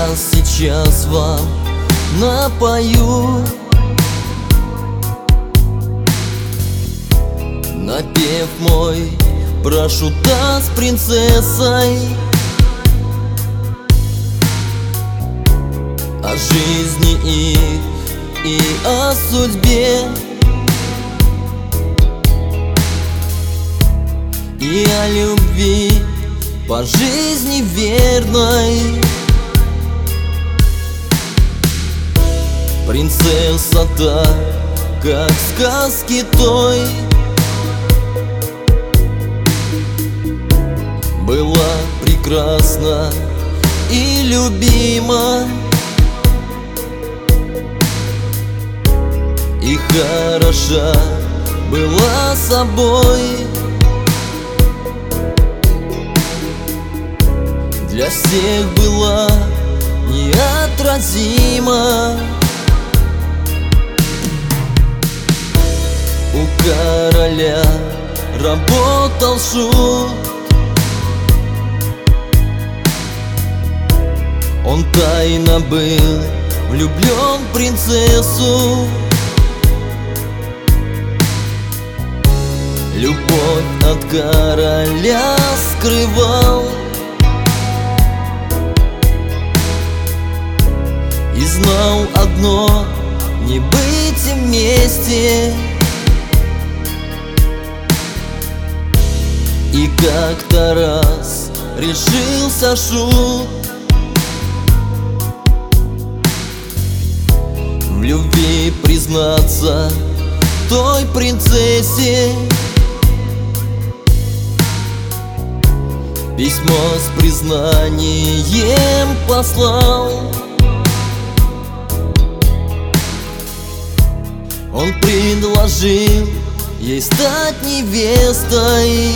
Я сейчас вам напою напев мой про шута с принцессой, о жизни их и о судьбе, и о любви по жизни верной. Принцесса так, как в сказке той, была прекрасна и любима, и хороша была собой. Для всех была неотразима. У короля работал шут, он тайно был влюблен в принцессу. Любовь от короля скрывал и знал одно — не быть вместе. И как-то раз решился шут в любви признаться той принцессе. Письмо с признанием послал. Он предложил ей стать невестой.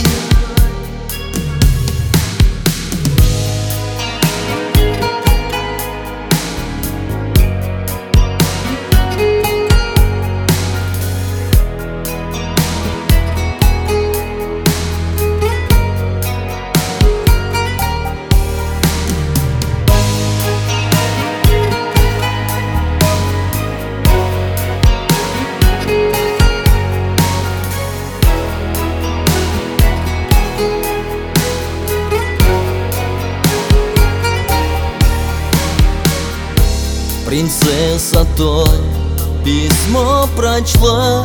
Принцесса той письмо прочла,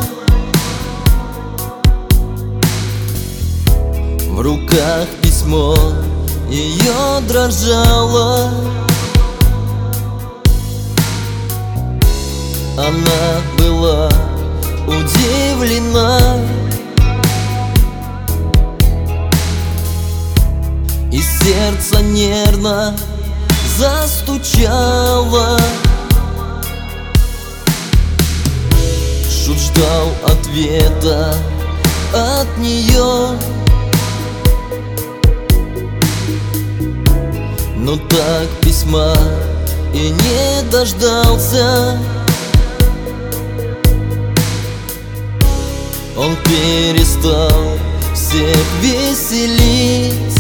в руках письмо ее дрожало. Она была удивлена, и сердце нервно застучало. Шут ждал ответа от нее, но так письма и не дождался. Он перестал всех веселить,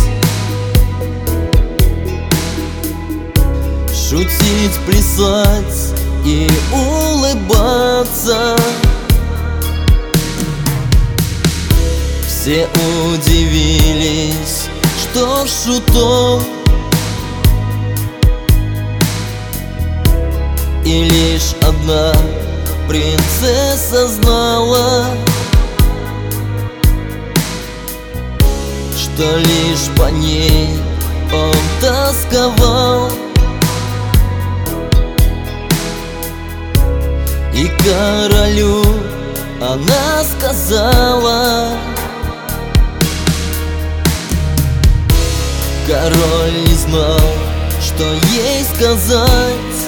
шутить, плясать и улыбаться. Все удивились, что с шутом, и лишь одна принцесса знала, что лишь по ней он тосковал. И королю она сказала. Король не знал, что ей сказать,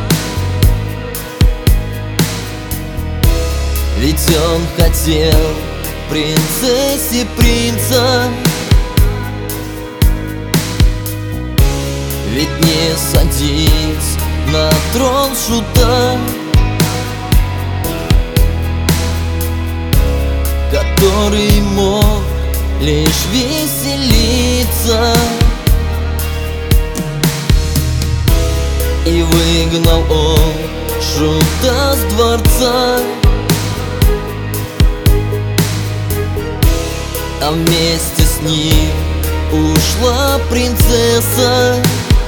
ведь он хотел принцессе принца. Ведь не садись на трон шута, который мог лишь веселиться. Изгнал он шута с дворца, а вместе с ним ушла принцесса.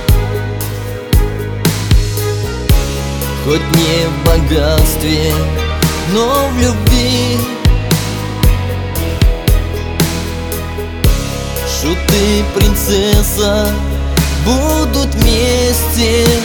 Хоть не в богатстве, но в любви Шут и принцесса будут вместе.